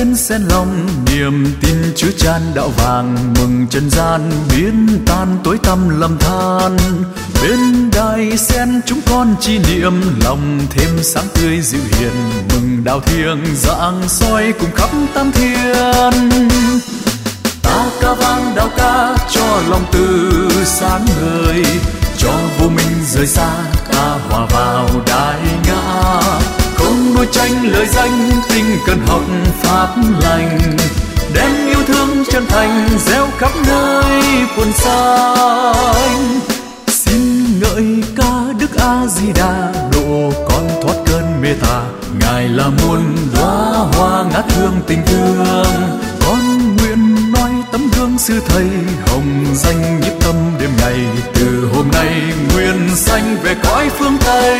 đến xen lòng niềm tin chứa chan đạo vàng, mừng trần gian biến tan tối tăm lầm than. Bên đài sen chúng con chi niệm lòng thêm sáng tươi dịu hiền, mừng đạo thiêng rạng soi cùng khắp tam thiên. Ta ca vang đạo ca cho lòng từ sáng ngời, cho vô minh rời xa ta hòa vào đại ngã. Không đua tranh lời danh tinh cần học pháp lành, đem yêu thương chân thành gieo khắp nơi quần xanh. Xin ngợi ca Đức A Di Đà độ con thoát cơn mê tà, Ngài là muôn đóa hoa ngát hương tình thương. Con nguyện nói tấm gương sư thầy hồng danh nhiếp tâm đêm ngày, từ hôm nay nguyện sanh về cõi phương Tây.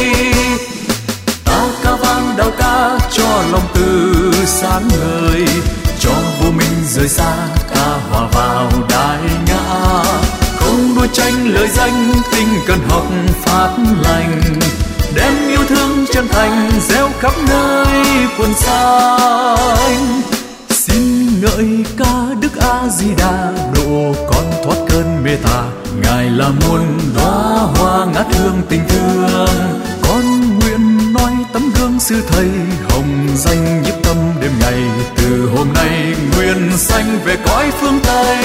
Ta ca vang đạo ca cho lòng từ sáng ngời, cho vô minh rời xa ta hòa vào đại ngã. Không đua tranh lời danh tinh cần học pháp lành, đem yêu thương chân thành gieo khắp nơi quần xanh. Xin ngợi ca Đức A Di Đà độ con thoát cơn mê tà, Ngài là muôn đóa hoa ngát hương tình thương. Con nguyện nói tấm gương sư thầy hồng danh nhiếp tâm đêm ngày, từ hôm nay nguyện sanh về cõi phương Tây.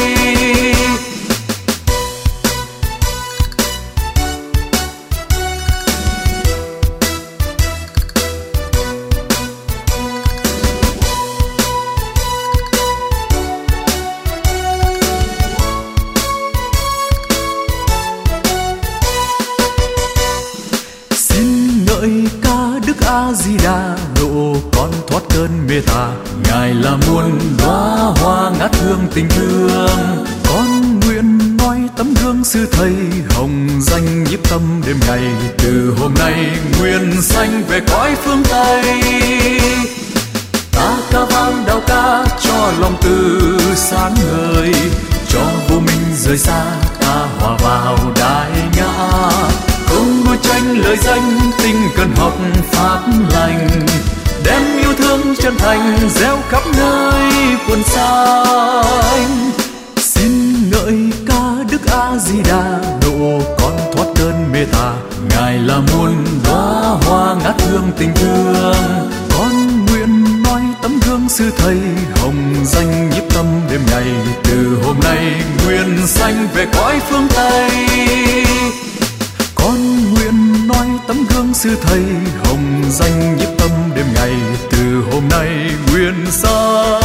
A Di Đà độ con thoát cơn mê tà, Ngài là muôn đóa hoa ngát hương tình thương. Con nguyện nói tấm gương sư thầy hồng danh nhiếp tâm đêm ngày, từ hôm nay nguyện sanh về cõi phương Tây. Ta ca vang đạo ca cho lòng từ sáng ngời, cho vô minh rời xa ta hòa vào đại ngã. Không đua tranh lời danh tinh cần học pháp lành, đem yêu thương chân thành gieo khắp nơi quần xanh. Xin ngợi ca Đức A Di Đà độ con thoát cơn mê tà, Ngài là muôn đóa hoa ngát hương tình thương. Con nguyện nói tấm gương sư thầy hồng danh nhiếp tâm đêm ngày, từ hôm nay nguyện sanh về cõi phương Tây. Con nguyện nói tấm gương sư thầy hồng danh nhiếp tâm đêm ngày, từ hôm nay nguyện sanh